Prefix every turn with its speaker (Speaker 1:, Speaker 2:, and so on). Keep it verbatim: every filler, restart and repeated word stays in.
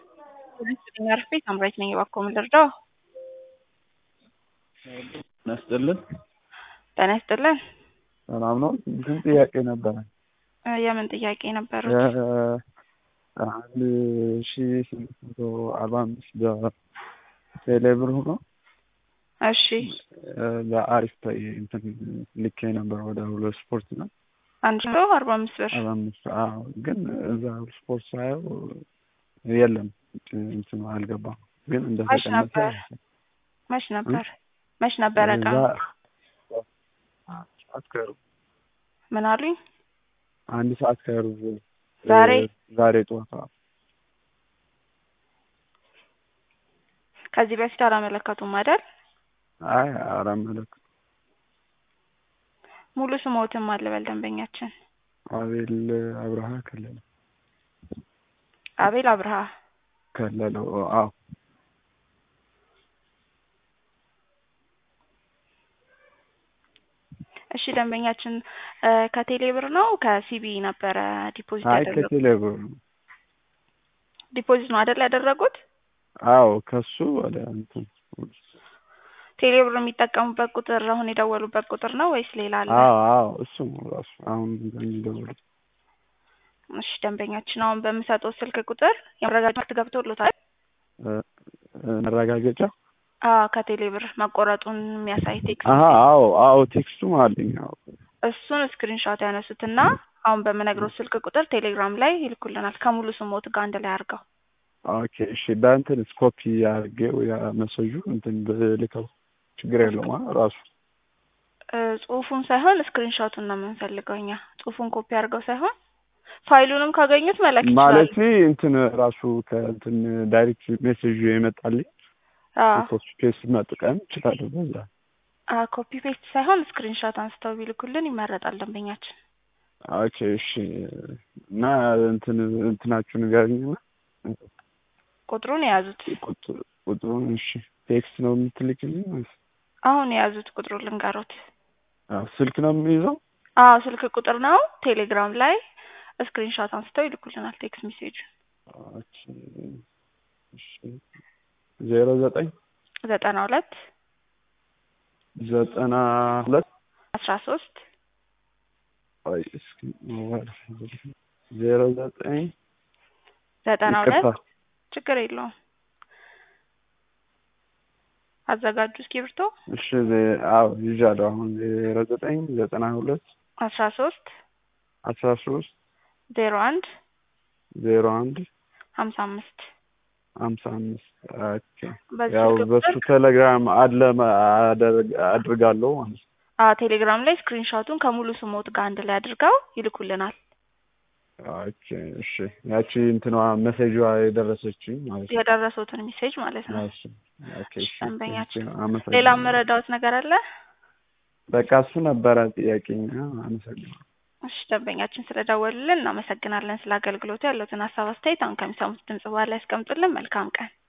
Speaker 1: አርፌ ሳምራዊት ነኝ። እባክዎ ምን ልርዳው?
Speaker 2: ጤና ይስጥልን።
Speaker 1: ጤና ይስጥልን።
Speaker 2: ሰላም ነው? ግን ጥያቄ ነበረ።
Speaker 1: የምን ጥያቄ ነበሩት?
Speaker 2: አንድ ሺህ ስምንት መቶ አርባ አምስት በቴሌ ብር ሆኖ
Speaker 1: እሺ
Speaker 2: በአሪፍ ታይ እንትን ልኬ ነበር ወደ ሁሉ ስፖርት ነው።
Speaker 1: አንድ ሺህ አርባ አምስት ብር
Speaker 2: አርባ አምስት አዎ። ግን እዛ ስፖርት ሳየው የለም እንትን አልገባም። ግን እንደተቀነሰ
Speaker 1: መች ነበር መች ነበር ቀን
Speaker 2: አትከሩ
Speaker 1: ምን አሉኝ?
Speaker 2: አንድ ሰዓት ከሩብ
Speaker 1: ዛሬ
Speaker 2: ዛሬ ጠዋት።
Speaker 1: ከዚህ በፊት አላመለከቱም አይደል?
Speaker 2: አይ አላመለከቱም።
Speaker 1: ሙሉ ስሞትም አልበል ደንበኛችን
Speaker 2: አቤል አብርሃ ከለለ።
Speaker 1: አቤል አብርሃ
Speaker 2: ከለለው። አዎ
Speaker 1: እሺ ደንበኛችን ከቴሌ ብር ነው ከሲቢ ነበረ ዲፖዚት
Speaker 2: አይ
Speaker 1: ያደረጉት?
Speaker 2: ከቴሌ ብር
Speaker 1: ዲፖዚት ነው አይደል ያደረጉት?
Speaker 2: አዎ ከሱ ወደ እንትን
Speaker 1: ቴሌ ብር የሚጠቀሙበት ቁጥር አሁን የደወሉበት ቁጥር ነው ወይስ ሌላ አለ?
Speaker 2: አዎ አዎ እሱ ነው ራሱ አሁን እንደደወሉት።
Speaker 1: እሺ ደንበኛችን አሁን በምሰጠው ስልክ ቁጥር የመረጋገጫ ገብቶልዎታል?
Speaker 2: መረጋገጫ
Speaker 1: አዎ ከቴሌ ብር መቆረጡን የሚያሳይ ቴክስት።
Speaker 2: አዎ አዎ አዎ ቴክስቱም አለኝ። አዎ
Speaker 1: እሱን ስክሪንሾት ያነሱትና አሁን በምነግረው ስልክ ቁጥር ቴሌግራም ላይ ይልኩልናል ከሙሉ ስሞት ጋር አንድ ላይ አድርገው።
Speaker 2: ኦኬ እሺ። በእንትን ኮፒ አድርጌው ያ መሰጁ እንትን ብልከው ችግር የለውም ራሱ
Speaker 1: ጽሁፉን ሳይሆን ስክሪንሾቱን ነው የምንፈልገው እኛ። ጽሁፉን ኮፒ አድርገው ሳይሆን ፋይሉንም ካገኙት መላክ ይችላል።
Speaker 2: ማለት እንትን ራሱ ከእንትን ዳይሬክት ሜሴጅ የመጣልኝ
Speaker 1: አዎ
Speaker 2: ኮፒ ፔስት መጥቀም ይችላል በዛ።
Speaker 1: አዎ ኮፒ ፔስት ሳይሆን ስክሪንሾት አንስተው ቢልኩልን ይመረጣል ደንበኛችን።
Speaker 2: ኦኬ እሺ። እና እንትን እንትናችሁን ንገሩኝና
Speaker 1: ቁጥሩን የያዙት
Speaker 2: ቁጥሩን እሺ ቴክስት ነው የምትልክልኝ ወይስ?
Speaker 1: አሁን የያዙት ቁጥሩን ልንገሩት።
Speaker 2: አዎ ስልክ ነው የሚይዘው?
Speaker 1: አዎ ስልክ ቁጥር ነው። ቴሌግራም ላይ ስክሪንሾት አንስተው ይልኩልናል ቴክስት ሜሴጅ።
Speaker 2: ኦኬ እሺ ዜሮ ዘጠኝ
Speaker 1: ዘጠና ሁለት
Speaker 2: ዘጠና ሁለት
Speaker 1: አስራ ሶስት
Speaker 2: አይ እስኪ ዜሮ ዘጠኝ
Speaker 1: ዘጠና ሁለት ችግር የለውም አዘጋጁ እስክሪብቶ።
Speaker 2: እሺ አዎ ይዣለሁ። አሁን ዜሮ ዘጠኝ ዘጠና ሁለት
Speaker 1: አስራ ሶስት
Speaker 2: አስራ ሶስት
Speaker 1: ዜሮ አንድ
Speaker 2: ዜሮ አንድ
Speaker 1: ሀምሳ አምስት
Speaker 2: ሀምሳ አምስት ኦኬ።
Speaker 1: በዚህ
Speaker 2: ያው
Speaker 1: ቁጥር
Speaker 2: በሱ ቴሌግራም አለ አድርጋለሁ ማለት ነው።
Speaker 1: አዎ ቴሌግራም ላይ ስክሪንሾቱን ከሙሉ ስሞት ጋር አንድ ላይ አድርገው ይልኩልናል።
Speaker 2: ኦኬ እሺ። ያቺ እንትኗ ሜሴጇ የደረሰችኝ ማለት ነው።
Speaker 1: የደረሰውትን ሜሴጅ ማለት ነው።
Speaker 2: እሺ ኦኬ እሺ።
Speaker 1: ደንበኛችን ሌላ መረዳት ነገር አለ?
Speaker 2: በቃ እሱ ነበረ ጥያቄኝ። አመሰግናለሁ።
Speaker 1: እሺ ደንበኛችን ስለደወሉልን እናመሰግናለን። ስለ አገልግሎቱ ያለውን ሀሳብ አስተያየት አሁን ከሚሰሙት ድምጽ በኋላ ያስቀምጡልን። መልካም ቀን።